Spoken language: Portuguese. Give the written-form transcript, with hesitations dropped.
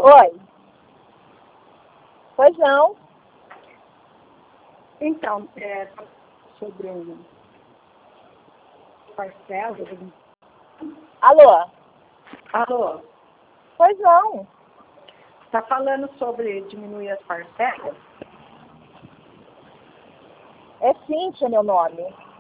Oi. Pois não. Então, sobre parcela. Alô? Alô? Pois não. Está falando sobre diminuir as parcelas? É Cíntia meu nome.